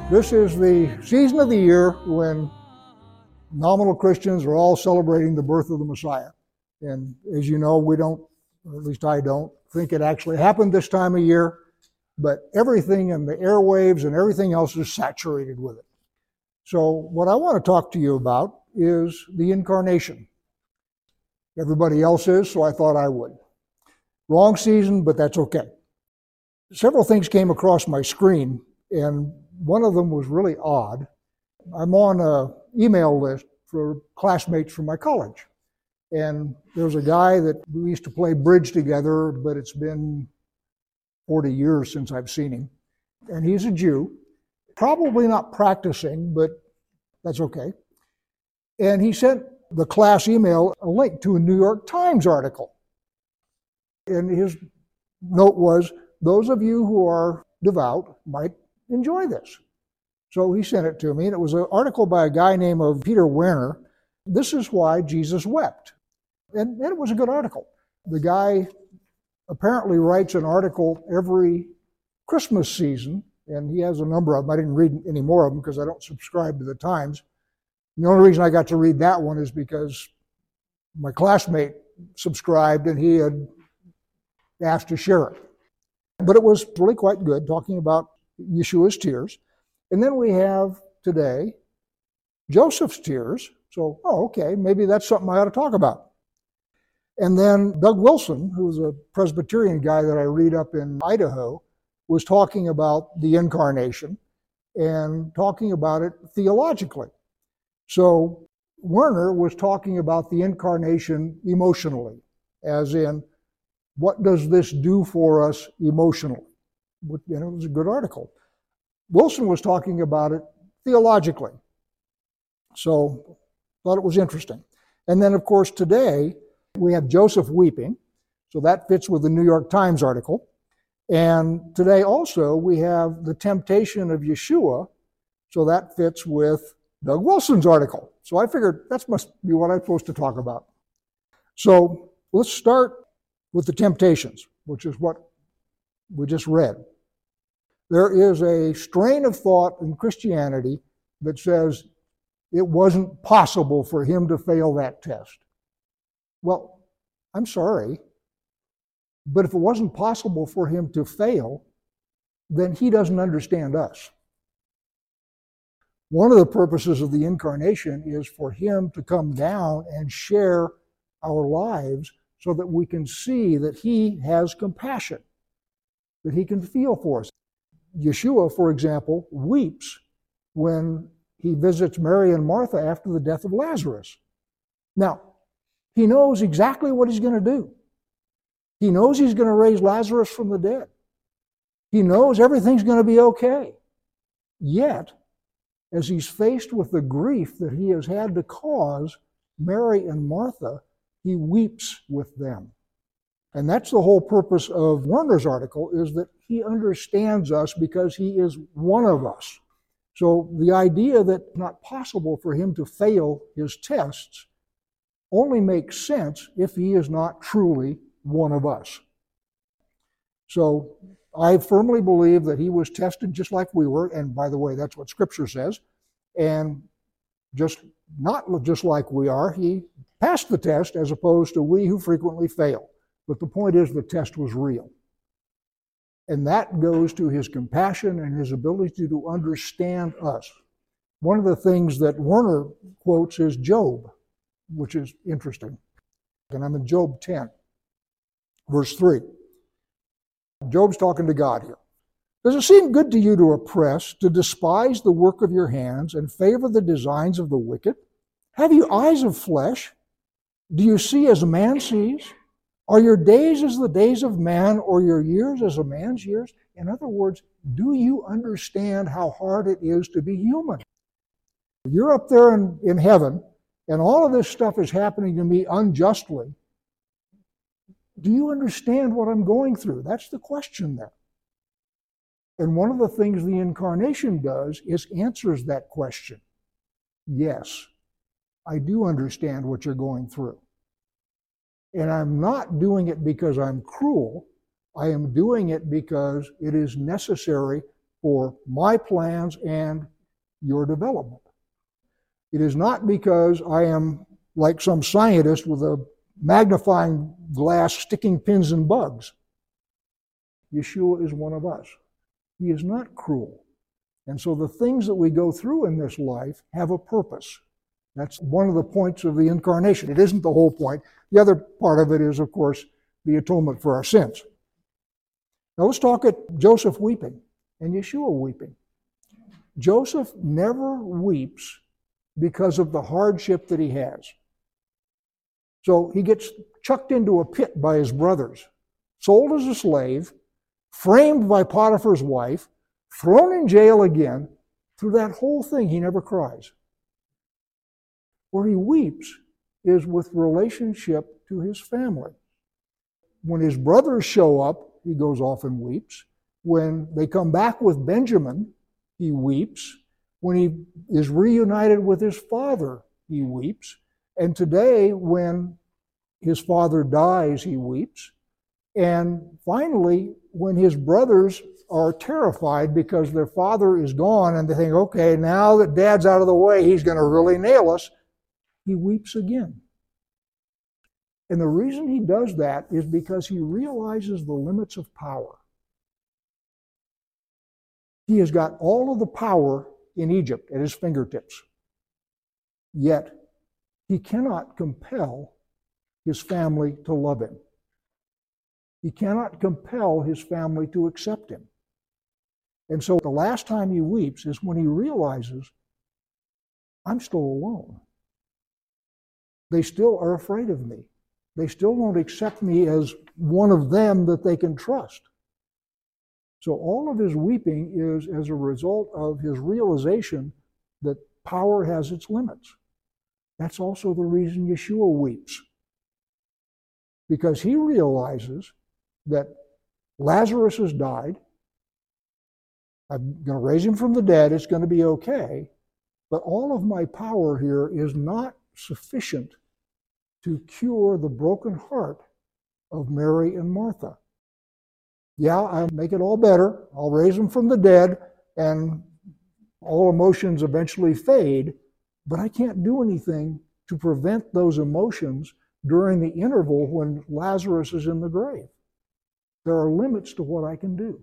This is the season of the year when nominal Christians are all celebrating the birth of the Messiah. And as you know, we don't, or at least I don't, think it actually happened this time of year, but everything in the airwaves and everything else is saturated with it. So what I want to talk to you about is the incarnation. Everybody else is, so I thought I would. Wrong season, but that's okay. Several things came across my screen, and one of them was really odd. I'm on an email list for classmates from my college. And there's a guy that we used to play bridge together, but it's been 40 years since I've seen him. And he's a Jew, probably not practicing, but that's okay. And he sent the class email a link to a New York Times article. And his note was, those of you who are devout might enjoy this. So he sent it to me, and it was an article by a guy named Peter Werner. This is why Jesus wept. And it was a good article. The guy apparently writes an article every Christmas season, and he has a number of them. I didn't read any more of them because I don't subscribe to the Times. The only reason I got to read that one is because my classmate subscribed and he had asked to share it. But it was really quite good, talking about Yeshua's tears. And then we have today Joseph's tears. So, okay, maybe that's something I ought to talk about. And then Doug Wilson, who's a Presbyterian guy that I read up in Idaho, was talking about the incarnation and talking about it theologically. So Werner was talking about the incarnation emotionally, as in, what does this do for us emotionally? And it was a good article. Wilson was talking about it theologically. So thought it was interesting. And then, of course, today we have Joseph weeping. So that fits with the New York Times article. And today also we have the temptation of Yeshua. So that fits with Doug Wilson's article. So I figured that must be what I'm supposed to talk about. So let's start with the temptations, which is what we just read. There is a strain of thought in Christianity that says it wasn't possible for him to fail that test. Well, I'm sorry, but if it wasn't possible for him to fail, then he doesn't understand us. One of the purposes of the incarnation is for him to come down and share our lives so that we can see that he has compassion, that he can feel for us. Yeshua, for example, weeps when he visits Mary and Martha after the death of Lazarus. Now, he knows exactly what he's going to do. He knows he's going to raise Lazarus from the dead. He knows everything's going to be okay. Yet, as he's faced with the grief that he has had to cause Mary and Martha, he weeps with them. And that's the whole purpose of Werner's article, is that he understands us because he is one of us. So the idea that it's not possible for him to fail his tests only makes sense if he is not truly one of us. So I firmly believe that he was tested just like we were, and by the way, that's what Scripture says, and just not just like we are, he passed the test as opposed to we who frequently fail. But the point is the test was real. And that goes to his compassion and his ability to understand us. One of the things that Werner quotes is Job, which is interesting. And I'm in Job 10, verse 3. Job's talking to God here. Does it seem good to you to oppress, to despise the work of your hands, and favor the designs of the wicked? Have you eyes of flesh? Do you see as a man sees? Are your days as the days of man, or your years as a man's years? In other words, do you understand how hard it is to be human? You're up there in heaven, and all of this stuff is happening to me unjustly. Do you understand what I'm going through? That's the question there. And one of the things the incarnation does is answers that question. Yes, I do understand what you're going through. And I'm not doing it because I'm cruel. I am doing it because it is necessary for my plans and your development. It is not because I am like some scientist with a magnifying glass sticking pins in bugs. Yeshua is one of us. He is not cruel. And so the things that we go through in this life have a purpose. That's one of the points of the incarnation. It isn't the whole point. The other part of it is, of course, the atonement for our sins. Now let's talk at Joseph weeping and Yeshua weeping. Joseph never weeps because of the hardship that he has. So he gets chucked into a pit by his brothers, sold as a slave, framed by Potiphar's wife, thrown in jail again. Through that whole thing, he never cries. Where he weeps is with relationship to his family. When his brothers show up, he goes off and weeps. When they come back with Benjamin, he weeps. When he is reunited with his father, he weeps. And today, when his father dies, he weeps. And finally, when his brothers are terrified because their father is gone and they think, okay, now that dad's out of the way, he's going to really nail us, he weeps again. And the reason he does that is because he realizes the limits of power. He has got all of the power in Egypt at his fingertips. Yet, he cannot compel his family to love him. He cannot compel his family to accept him. And so the last time he weeps is when he realizes, I'm still alone. They still are afraid of me. They still don't accept me as one of them that they can trust. So all of his weeping is as a result of his realization that power has its limits. That's also the reason Yeshua weeps. Because he realizes that Lazarus has died. I'm going to raise him from the dead. It's going to be okay. But all of my power here is not sufficient to cure the broken heart of Mary and Martha. Yeah, I'll make it all better. I'll raise them from the dead, and all emotions eventually fade, but I can't do anything to prevent those emotions during the interval when Lazarus is in the grave. There are limits to what I can do,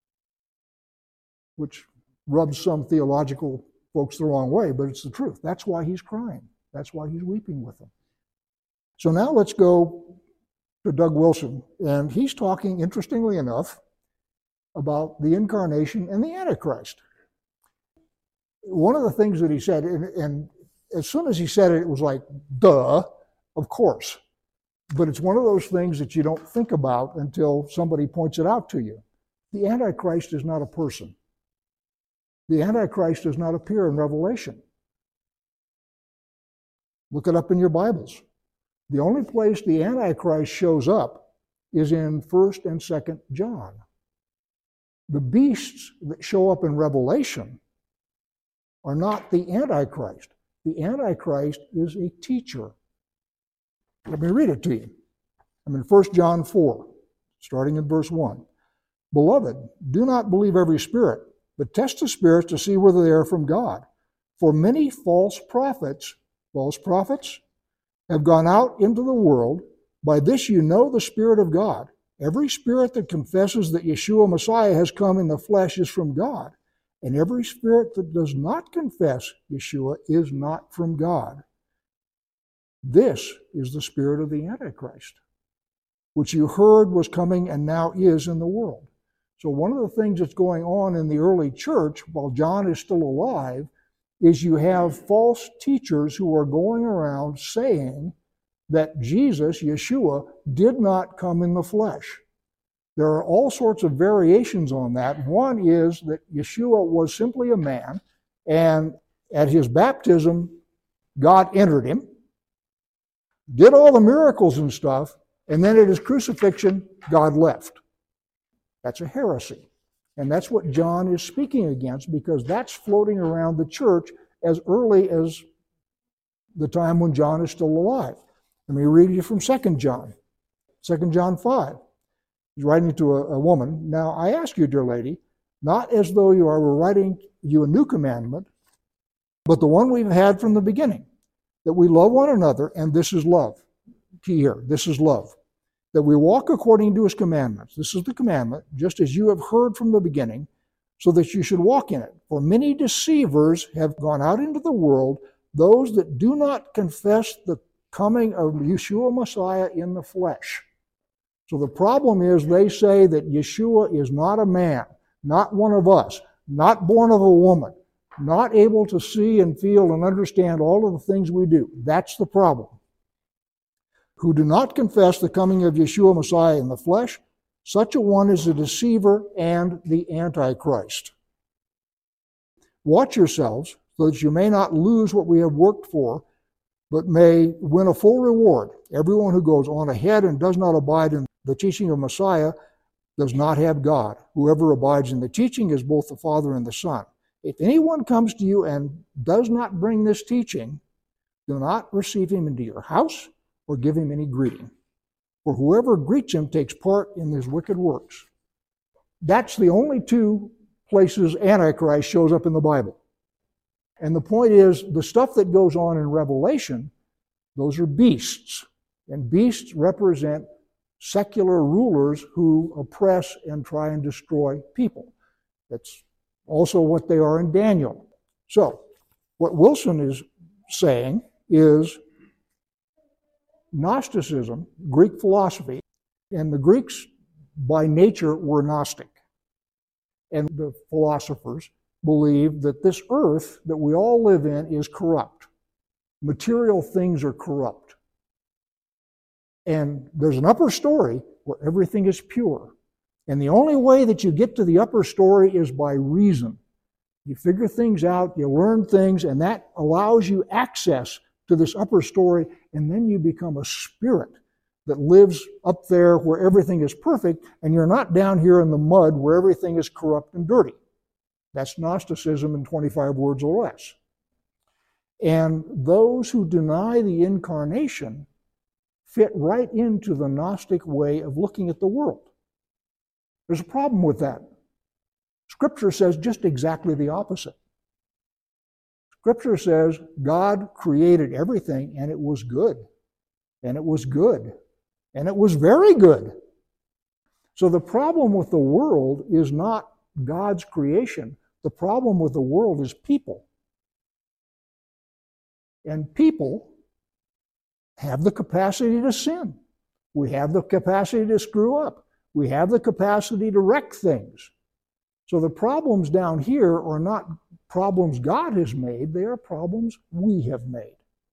which rubs some theological folks the wrong way, but it's the truth. That's why he's crying. That's why he's weeping with them. So now let's go to Doug Wilson, and he's talking, interestingly enough, about the incarnation and the Antichrist. One of the things that he said, and as soon as he said it, it was like, duh, of course. But it's one of those things that you don't think about until somebody points it out to you. The Antichrist is not a person. The Antichrist does not appear in Revelation. Look it up in your Bibles. The only place the Antichrist shows up is in 1st and 2nd John. The beasts that show up in Revelation are not the Antichrist. The Antichrist is a teacher. Let me read it to you. I'm in 1 John 4, starting in verse 1. Beloved, do not believe every spirit, but test the spirits to see whether they are from God. For many false prophets, have gone out into the world. By this you know the Spirit of God. Every spirit that confesses that Yeshua Messiah has come in the flesh is from God. And every spirit that does not confess Yeshua is not from God. This is the spirit of the Antichrist, which you heard was coming and now is in the world. So one of the things that's going on in the early church, while John is still alive, is you have false teachers who are going around saying that Jesus, Yeshua, did not come in the flesh. There are all sorts of variations on that. One is that Yeshua was simply a man, and at his baptism, God entered him, did all the miracles and stuff, and then at his crucifixion, God left. That's a heresy. And that's what John is speaking against, because that's floating around the church as early as the time when John is still alive. Let me read you from 2 John. 2 John 5. He's writing to a woman. Now, I ask you, dear lady, not as though you are writing you a new commandment, but the one we've had from the beginning, that we love one another, and this is love. Key here, this is love. That we walk according to his commandments. This is the commandment, just as you have heard from the beginning, so that you should walk in it. For many deceivers have gone out into the world, those that do not confess the coming of Yeshua Messiah in the flesh. So the problem is they say that Yeshua is not a man, not one of us, not born of a woman, not able to see and feel and understand all of the things we do. That's the problem. Who do not confess the coming of Yeshua Messiah in the flesh, such a one is a deceiver and the Antichrist. Watch yourselves so that you may not lose what we have worked for, but may win a full reward. Everyone who goes on ahead and does not abide in the teaching of Messiah does not have God. Whoever abides in the teaching is both the Father and the Son. If anyone comes to you and does not bring this teaching, do not receive him into your house or give him any greeting. For whoever greets him takes part in his wicked works. That's the only two places Antichrist shows up in the Bible. And the point is, the stuff that goes on in Revelation, those are beasts. And beasts represent secular rulers who oppress and try and destroy people. That's also what they are in Daniel. So, what Wilson is saying is Gnosticism, Greek philosophy, and the Greeks by nature were Gnostic. And the philosophers believe that this earth that we all live in is corrupt. Material things are corrupt. And there's an upper story where everything is pure. And the only way that you get to the upper story is by reason. You figure things out, you learn things, and that allows you access to this upper story, and then you become a spirit that lives up there where everything is perfect, and you're not down here in the mud where everything is corrupt and dirty. That's Gnosticism in 25 words or less. And those who deny the incarnation fit right into the Gnostic way of looking at the world. There's a problem with that. Scripture says just exactly the opposite. Scripture says God created everything and it was good. And it was good. And it was very good. So the problem with the world is not God's creation. The problem with the world is people. And people have the capacity to sin. We have the capacity to screw up. We have the capacity to wreck things. So the problems down here are not problems God has made, they are problems we have made.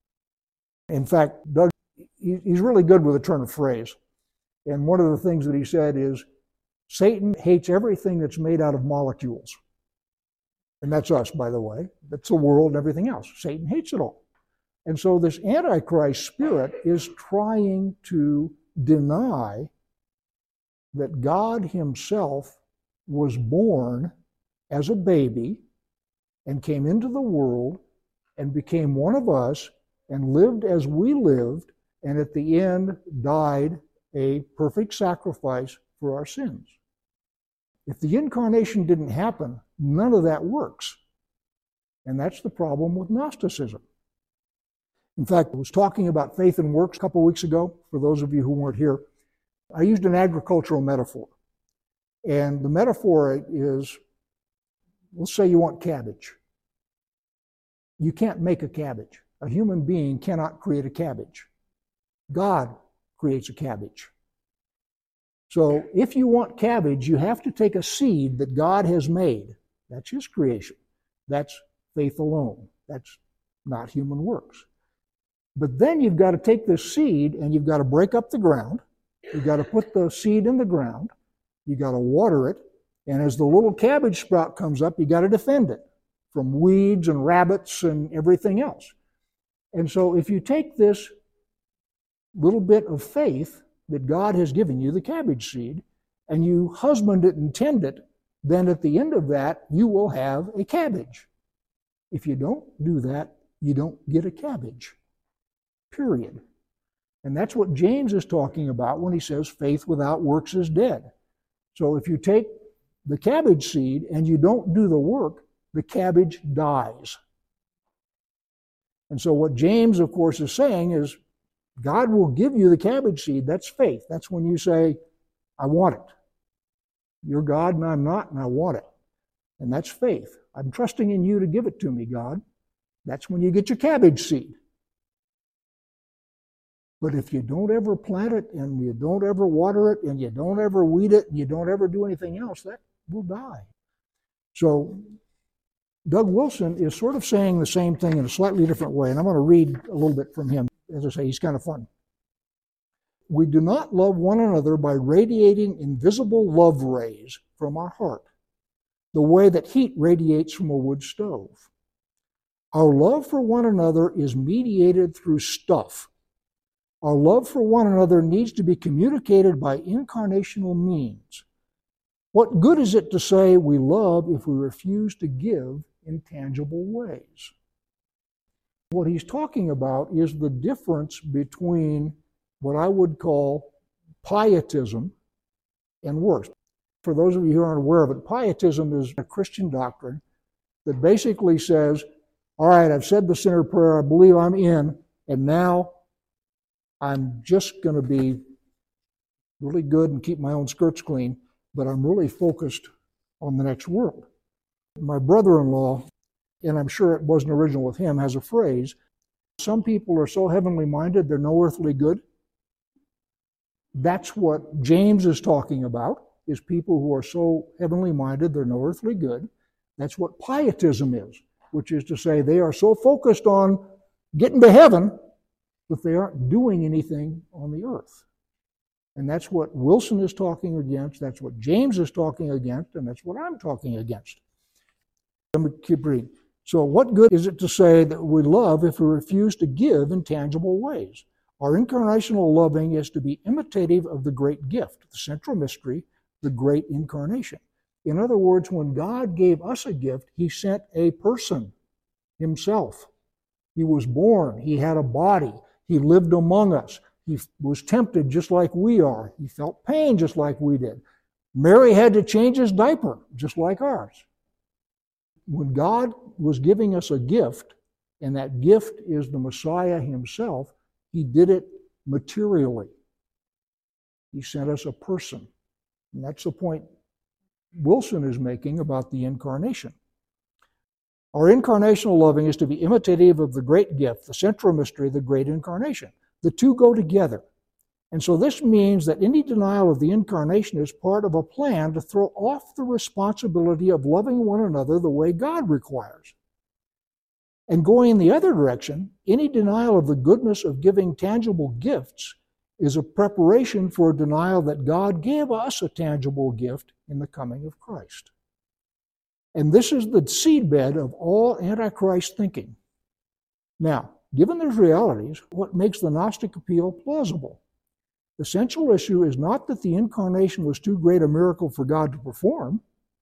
In fact, Doug, he's really good with a turn of phrase. And one of the things that he said is, Satan hates everything that's made out of molecules. And that's us, by the way. That's the world and everything else. Satan hates it all. And so this Antichrist spirit is trying to deny that God himself was born as a baby and came into the world and became one of us and lived as we lived, and at the end died a perfect sacrifice for our sins. If the incarnation didn't happen, none of that works. And that's the problem with Gnosticism. In fact, I was talking about faith and works a couple weeks ago, for those of you who weren't here. I used an agricultural metaphor. And the metaphor is, let's say you want cabbage. You can't make a cabbage. A human being cannot create a cabbage. God creates a cabbage. So if you want cabbage, you have to take a seed that God has made. That's his creation. That's faith alone. That's not human works. But then you've got to take this seed and you've got to break up the ground. You've got to put the seed in the ground. You've got to water it. And as the little cabbage sprout comes up, you've got to defend it from weeds and rabbits and everything else. And so if you take this little bit of faith that God has given you, the cabbage seed, and you husband it and tend it, then at the end of that, you will have a cabbage. If you don't do that, you don't get a cabbage. Period. And that's what James is talking about when he says faith without works is dead. So if you take the cabbage seed and you don't do the work, the cabbage dies. And so what James, of course, is saying is God will give you the cabbage seed. That's faith. That's when you say, I want it. You're God and I'm not, and I want it. And that's faith. I'm trusting in you to give it to me, God. That's when you get your cabbage seed. But if you don't ever plant it, and you don't ever water it, and you don't ever weed it, and you don't ever do anything else, that will die. So Doug Wilson is sort of saying the same thing in a slightly different way, and I'm going to read a little bit from him. As I say, he's kind of fun. We do not love one another by radiating invisible love rays from our heart, the way that heat radiates from a wood stove. Our love for one another is mediated through stuff. Our love for one another needs to be communicated by incarnational means. What good is it to say we love if we refuse to give in tangible ways? What he's talking about is the difference between what I would call pietism and works. For those of you who aren't aware of it, pietism is a Christian doctrine that basically says, all right, I've said the sinner prayer, I believe I'm in, and now I'm just going to be really good and keep my own skirts clean, but I'm really focused on the next world. My brother-in-law, and I'm sure it wasn't original with him, has a phrase, some people are so heavenly minded they're no earthly good. That's what James is talking about, is people who are so heavenly minded they're no earthly good. That's what pietism is, which is to say they are so focused on getting to heaven that they aren't doing anything on the earth. And that's what Wilson is talking against, that's what James is talking against, and that's what I'm talking against. Let me keep reading. So what good is it to say that we love if we refuse to give in tangible ways? Our incarnational loving is to be imitative of the great gift, the central mystery, the great incarnation. In other words, when God gave us a gift, he sent a person, himself. He was born, he had a body, he lived among us. He was tempted just like we are. He felt pain just like we did. Mary had to change his diaper just like ours. When God was giving us a gift, and that gift is the Messiah himself, he did it materially. He sent us a person. And that's the point Wilson is making about the incarnation. Our incarnational loving is to be imitative of the great gift, the central mystery, the great incarnation. The two go together. And so this means that any denial of the incarnation is part of a plan to throw off the responsibility of loving one another the way God requires. And going in the other direction, any denial of the goodness of giving tangible gifts is a preparation for a denial that God gave us a tangible gift in the coming of Christ. And this is the seedbed of all Antichrist thinking. Now, given these realities, what makes the Gnostic appeal plausible? The central issue is not that the incarnation was too great a miracle for God to perform.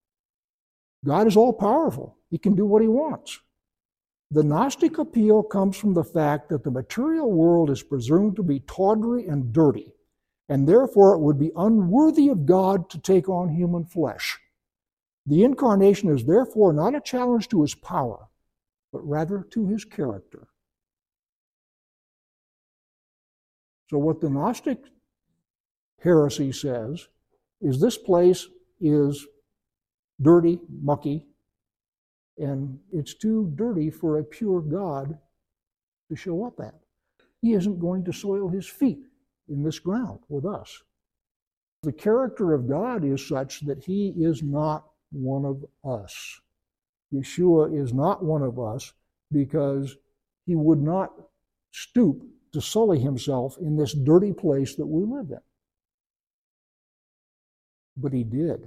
God is all-powerful. He can do what he wants. The Gnostic appeal comes from the fact that the material world is presumed to be tawdry and dirty, and therefore it would be unworthy of God to take on human flesh. The incarnation is therefore not a challenge to his power, but rather to his character. So what the Gnostic heresy says is this place is dirty, mucky, and it's too dirty for a pure God to show up at. He isn't going to soil his feet in this ground with us. The character of God is such that he is not one of us. Yeshua is not one of us because he would not stoop to sully himself in this dirty place that we live in. But he did.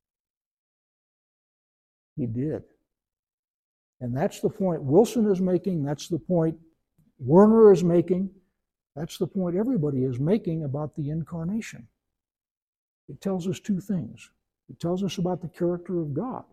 He did. And that's the point Wilson is making, that's the point Werner is making, that's the point everybody is making about the incarnation. It tells us two things. It tells us about the character of God.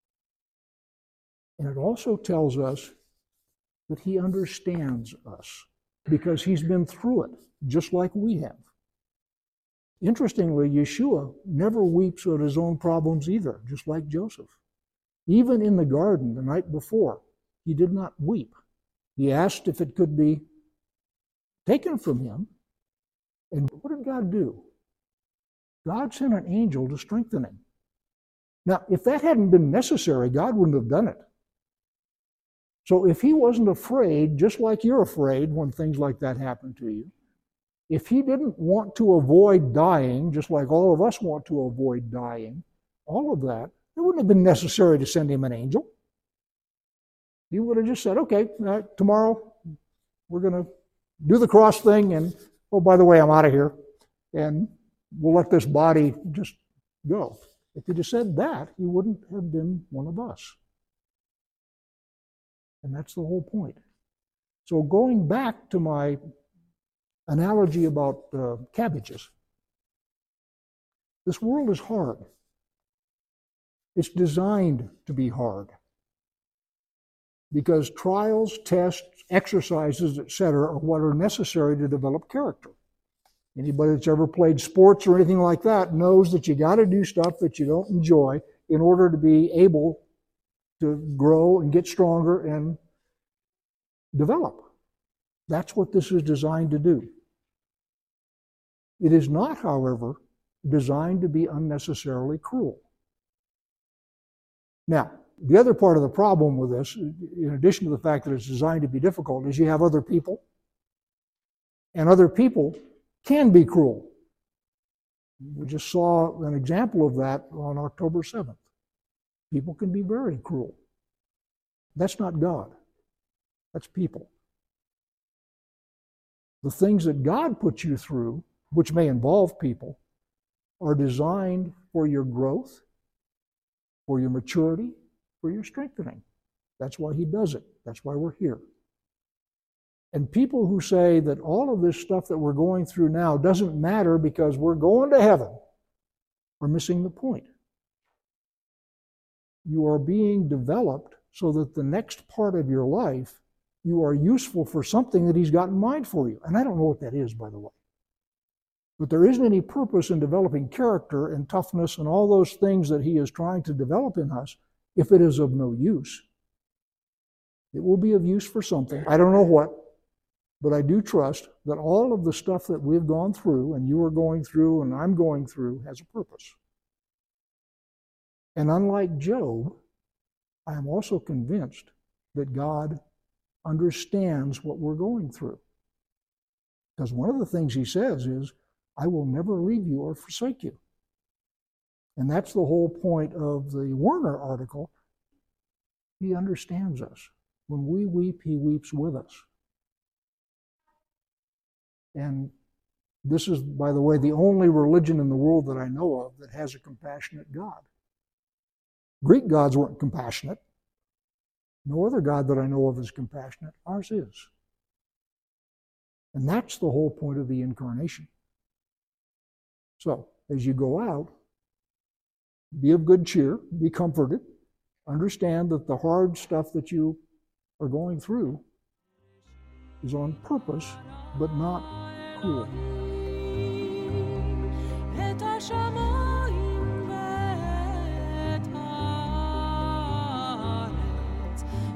And it also tells us that he understands us because he's been through it, just like we have. Interestingly, Yeshua never weeps at his own problems either, just like Joseph. Even in the garden the night before, he did not weep. He asked if it could be taken from him. And what did God do? God sent an angel to strengthen him. Now, if that hadn't been necessary, God wouldn't have done it. So if he wasn't afraid, just like you're afraid when things like that happen to you, if he didn't want to avoid dying, just like all of us want to avoid dying, all of that, it wouldn't have been necessary to send him an angel. He would have just said, okay, tomorrow we're going to do the cross thing, and, oh, by the way, I'm out of here, and we'll let this body just go. If he'd have said that, he wouldn't have been one of us. And that's the whole point. So going back to my analogy about cabbages, this world is hard. It's designed to be hard because trials, tests, exercises, etc., are what are necessary to develop character. Anybody that's ever played sports or anything like that knows that you got to do stuff that you don't enjoy in order to be able to grow and get stronger and develop. That's what this is designed to do. It is not, however, designed to be unnecessarily cruel. Now, the other part of the problem with this, in addition to the fact that it's designed to be difficult, is you have other people, and other people can be cruel. We just saw an example of that on October 7th. People can be very cruel. That's not God. That's people. The things that God puts you through, which may involve people, are designed for your growth, for your maturity, for your strengthening. That's why he does it. That's why we're here. And people who say that all of this stuff that we're going through now doesn't matter because we're going to heaven are missing the point. You are being developed so that the next part of your life, you are useful for something that he's got in mind for you. And I don't know what that is, by the way. But there isn't any purpose in developing character and toughness and all those things that he is trying to develop in us if it is of no use. It will be of use for something. I don't know what, but I do trust that all of the stuff that we've gone through and you are going through and I'm going through has a purpose. And unlike Job, I am also convinced that God understands what we're going through. Because one of the things he says is, I will never leave you or forsake you. And that's the whole point of the Werner article. He understands us. When we weep, he weeps with us. And this is, by the way, the only religion in the world that I know of that has a compassionate God. Greek gods weren't compassionate. No other God that I know of is compassionate. Ours is. And that's the whole point of the incarnation. So, as you go out, be of good cheer, be comforted, understand that the hard stuff that you are going through is on purpose, but not cruel.